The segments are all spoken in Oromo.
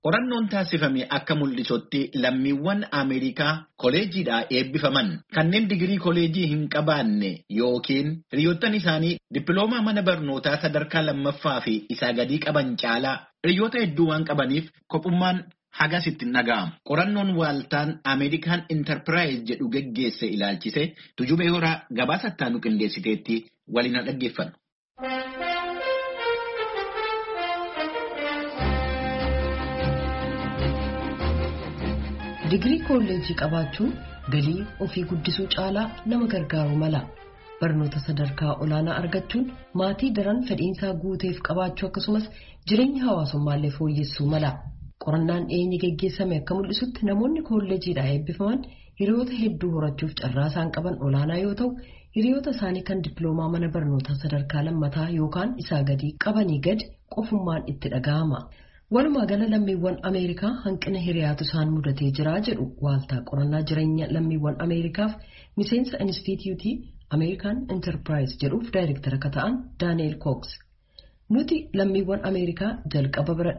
Qorannoon taasifame akka mul'isutti lammiiwwan Ameerikaa koleejiidhaa eebbifaman kanneen digirii koleejii hin qabaanne yookiin hiriyoottan isaanii dippiloomaa mana barnootaa sadarkaa lammaffaa fi isaa gadii qaban caalaa hiriyoota hedduu waan qabaniif kophummaan hagas itti dhaga'ama. Qorannoon waaltaan Ameerikaan Enterprise jedhu geggeesse ilaalchise Tujubee Horaa gabaasa ittaanu qindeessiteetti waliin dhaggeeffanna. Digirii kolleejii qabaachuun galii ofii guddisuu caalaa nama gargaaru mala. Barnoota sadarkaa olaanaa argachuun maatii daran fedhiinsaa guuteef qabaachuu akkasumas jireenya hawaasummaallee fooyyessuu mala. Qorannaan dhiyeenya geggeessame akka mul'isutti namoonni kolleejiidhaa eebbifaman hiriyoota hedduu horachuuf carraa isaan qaban olaanaa yoo ta'u, hiriyoota isaanii kan dippiloomaa mana barnootaa sadarkaa lammataa yookaan isaa gadii qabanii gadi qofummaan itti dhaga'ama. Walumaa gala lammiiwwan Ameerikaa hanqina hiriyaatu isaan mudatee jira jedhu waaltaa qorannaa jireenya lammiiwwan Ameerikaaf miseensa Instituutii American Enterprise jedhuuf daayirektara akka ta'an Daani'el Cox. Nuti lammiiwwan Ameerikaa jalqaba bara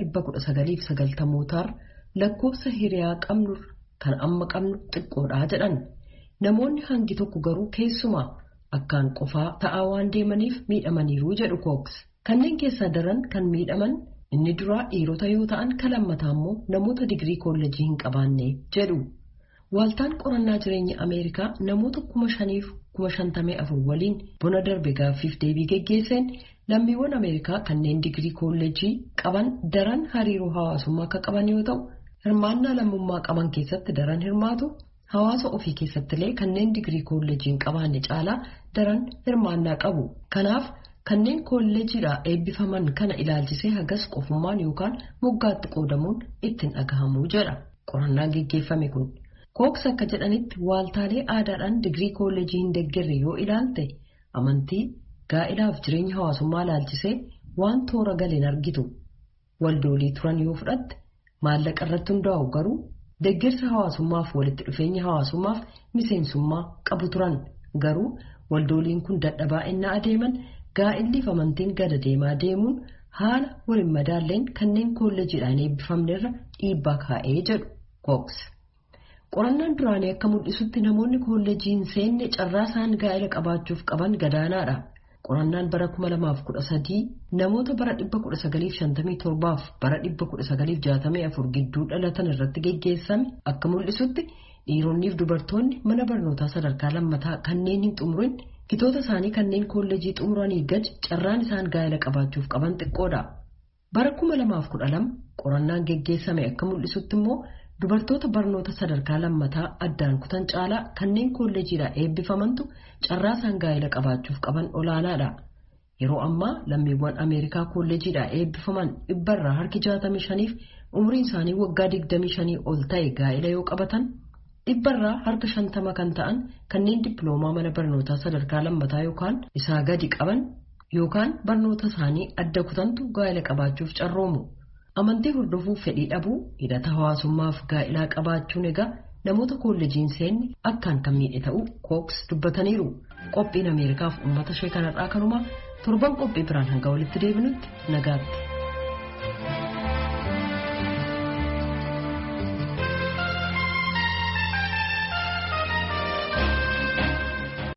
1990 lakkoofsa hiriyaa qabnu kan amma qabnu xiqqoodhaa jedhan. Namoonni hangi tokko garuu keessumaa akkaan qofaa ta'aa waan deemaniif miidhamaniiru jedhu Cox. Kanneen keessaa daran kan miidhaman inni duraa dhiirota yoo ta'an kan lammataa immoo namoota digirii kolleejii hin qabaanne jedhu. Waaltaan qorannaa jireenya Ameerikaa namoota 5,054 waliin bona darbe gaaffiif deebii geggeesseen lammiiwwan Ameerikaa kanneen digirii kolleejii qaban daran hariiroo hawaasummaa akka qaban yoo ta'u, hirmaannaa lammummaa qaban keessatti daran hirmaatu, hawaasa ofii keessattillee kanneen digirii kolleejii hin qabaanne caalaa daran hirmaannaa qabu. Kanaaf kanneen kolleejiidhaa eebbifaman kana ilaalchisee hagas qofummaan yookaan moggaatti qoodamuun ittiin dhagahamuu jedha qorannaan geggeeffame kun. Cox akka jedhanitti waaltaalee aadaadhaan digirii kolleejii hin deeggarre yoo ilaalte amantii, gaa'ilaaf jireenya hawaasummaa ilaalchisee waan toora galeen argitu. Waldoolii turan yoo fudhatte maallaqa irratti hundaa'u garuu deeggarsa hawaasummaaf walitti dhufeenya hawaasummaaf miseensummaa qabu turan. Garuu waldooliin kun dadhabaa innaa adeeman gaa'illiif amantiin gada deemaa deemuun haala waliin madaalleen kanneen kolleejiidhaan eebbifamnerra dhiibbaa kaa'ee jedhu Cox. Qorannaan duraanii akka mul'isutti namoonni kolleejii hin seenne carraa isaan gaa'ila qabaachuuf qaban gadaanaadha. Qorannaan bara 2013 namoota bara 1957 fi bara 1964 gidduu dhalatan irratti geggeessame akka mul'isutti dhiironniif dubartoonni mana barnootaa sadarkaa lammataa kanneen hin xumurin hitoota isaanii kanneen kolleejii xumuranii gadi carraan isaan gaa'ila qabaachuuf qaban xiqqoodha. Bara 2012 qorannaan geggeessame akka mul'isutti immoo dubartoota barnoota sadarkaa lammataa addaan kutan caalaa kanneen kolleejiidhaa eebbifamantu carraa isaan gaa'ila qabaachuuf qaban olaanaadha. Yeroo ammaa lammiiwwan Ameerikaa kolleejiidhaa eebbifaman dhibbarraa harki 65 fi umriin isaanii waggaa 25 ol ta'e gaa'ila yoo qabatan, dhibbarraa harka 50 kan ta'an kanneen dippiloomaa mana barnootaa sadarkaa lammataa yookaan isaa gadi qaban yookaan barnoota isaanii adda kutantu gaa'ila qabaachuuf carroomu. Amantii hordofuuf fedhii dhabuu, hidhata hawaasummaaf gaa'ilaa qabaachuun egaa namoota kolleejiin seenne akkaan kan miidhe ta'uu Cox dubbataniiru. Qophiin Ameerikaaf uummata ishee kanarraa kanuma torban qophii biraan hanga walitti deebinutti nagaatti.